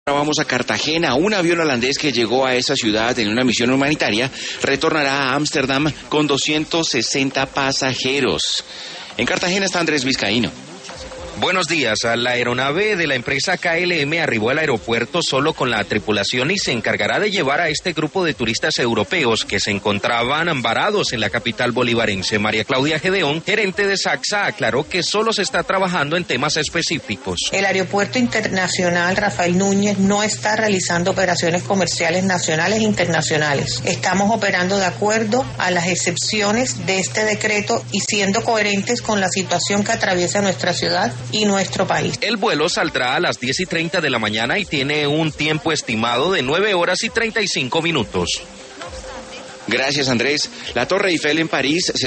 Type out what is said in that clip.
Ahora vamos a Cartagena. Un avión holandés que llegó a esa ciudad en una misión humanitaria retornará a Ámsterdam con 260 pasajeros. En Cartagena está Andrés Vizcaíno. Buenos días. La aeronave de la empresa KLM arribó al aeropuerto solo con la tripulación y se encargará de llevar a este grupo de turistas europeos que se encontraban varados en la capital bolivarense. María Claudia Gedeón, gerente de SACSA, aclaró que solo se está trabajando en temas específicos. El Aeropuerto Internacional Rafael Núñez no está realizando operaciones comerciales nacionales e internacionales. Estamos operando de acuerdo a las excepciones de este decreto y siendo coherentes con la situación que atraviesa nuestra ciudad y nuestro país. El vuelo saldrá a las 10:30 de la mañana y tiene un tiempo estimado de 9 horas y 35 minutos. Gracias, Andrés. La Torre Eiffel en París